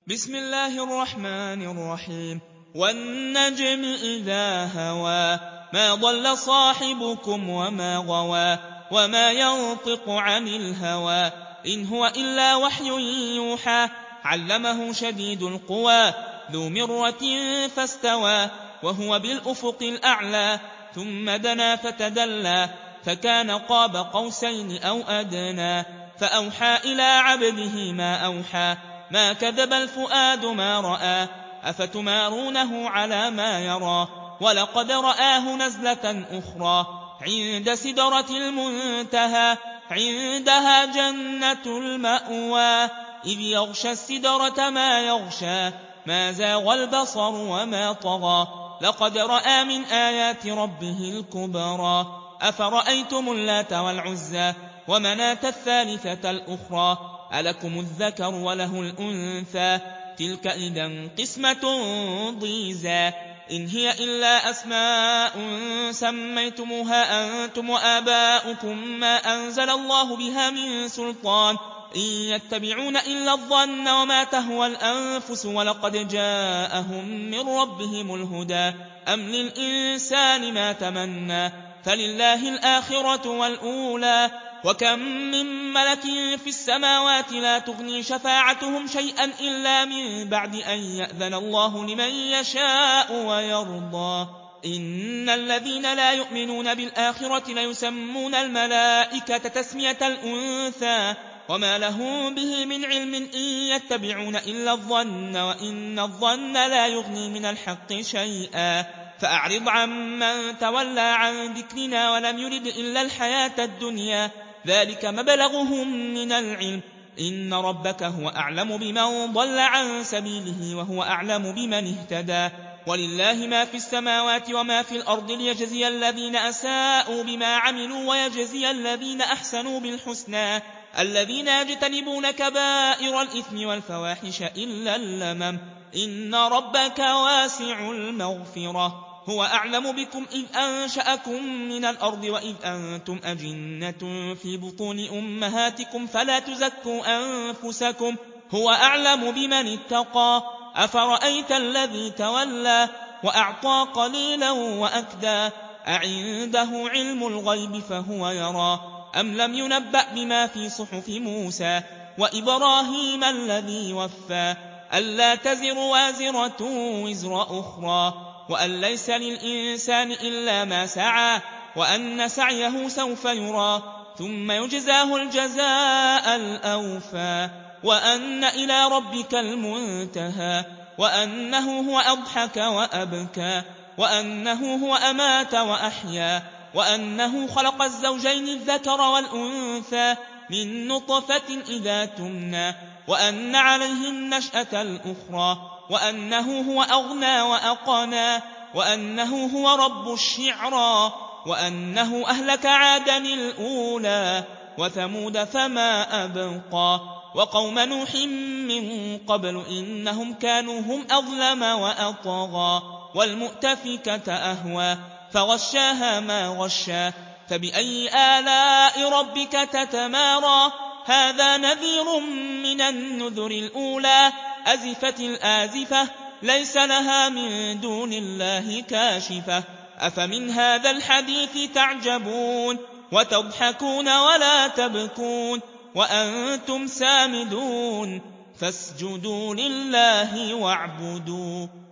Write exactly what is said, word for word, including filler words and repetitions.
بسم الله الرحمن الرحيم والنجم إذا هوى ما ضل صاحبكم وما غوى وما ينطق عن الهوى إن هو إلا وحي يوحى علمه شديد القوى ذو مرة فاستوى وهو بالأفق الأعلى ثم دنا فتدلى فكان قاب قوسين أو أدنى فأوحى إلى عبده ما أوحى ما كذب الفؤاد ما رأى أفتمارونه على ما يرى ولقد رآه نزلة أخرى عند سدرة المنتهى عندها جنة المأوى إذ يغشى السدرة ما يغشى ما زاغ البصر وما طغى لقد رأى من آيات ربه الكبرى أفرأيتم اللات والعزى ومناة الثالثة الأخرى ألكم الذكر وله الأنثى تلك إذا قسمة ضيزى إن هي إلا أسماء سميتموها أنتم وآباؤكم ما أنزل الله بها من سلطان إن يتبعون إلا الظن وما تهوى الأنفس ولقد جاءهم من ربهم الهدى أم للإنسان ما تمنى فلله الآخرة والأولى وكم من ملك في السماوات لا تغني شفاعتهم شيئا إلا من بعد أن يأذن الله لمن يشاء ويرضى إن الذين لا يؤمنون بالآخرة ليسمون الملائكة تسمية الأنثى وما لهم به من علم إن يتبعون إلا الظن وإن الظن لا يغني من الحق شيئا فأعرض عمن تولى عن ذكرنا ولم يرد إلا الحياة الدنيا ذلك مبلغهم من العلم إن ربك هو أعلم بمن ضل عن سبيله وهو أعلم بمن اهتدى ولله ما في السماوات وما في الأرض ليجزي الذين أساءوا بما عملوا ويجزي الذين أحسنوا بالحسنى الذين يجتنبون كبائر الإثم والفواحش إلا اللمم إن ربك واسع المغفرة هو أعلم بكم إذ أنشأكم من الأرض وإذ أنتم أجنة في بطون أمهاتكم فلا تزكوا أنفسكم هو أعلم بمن اتقى أفرأيت الذي تولى وأعطى قليلا وأكدى أعنده علم الغيب فهو يرى أم لم ينبأ بما في صحف موسى وإبراهيم الذي وفى ألا تزر وازرة وزر أخرى وأن ليس للإنسان إلا ما سعى وأن سعيه سوف يرى ثم يجزاه الجزاء الأوفى وأن إلى ربك المنتهى وأنه هو أضحك وأبكى وأنه هو أمات وأحيا وأنه خلق الزوجين الذكر والأنثى من نطفة إذا تمنى وأن عليه النشأة الأخرى وأنه هو أغنى وأقنى وأنه هو رب الشعرى وأنه أهلك عادا الأولى وثمود فما أبقى وقوم نوح من قبل إنهم كانوا هم أظلم وأطغى والمؤتفكة أهوى فغشاها ما غشى فبأي آلاء ربك تتمارى هذا نذير من النذر الأولى أزفت الآزفة ليس لها من دون الله كاشفة أفمن هذا الحديث تعجبون وتضحكون ولا تبكون وأنتم سامدون فاسجدوا لله واعبدوا